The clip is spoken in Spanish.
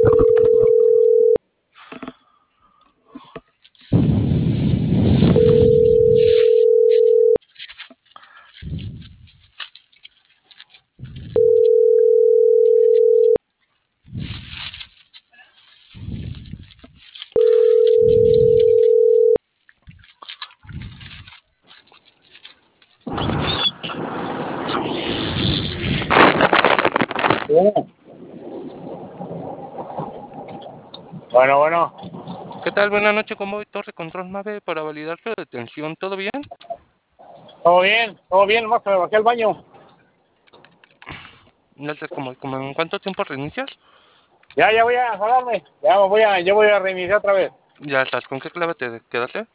Bueno, bueno, ¿Qué tal? Buenas noches, ¿cómo voy? Torre Control 9 para validar su detención. ¿Todo bien? todo bien, más que me bajé al baño. No sé, ¿cómo en cuánto tiempo reinicias? Ya voy a jalarme, ya voy a reiniciar otra vez. Ya estás, ¿con qué clave te quedaste?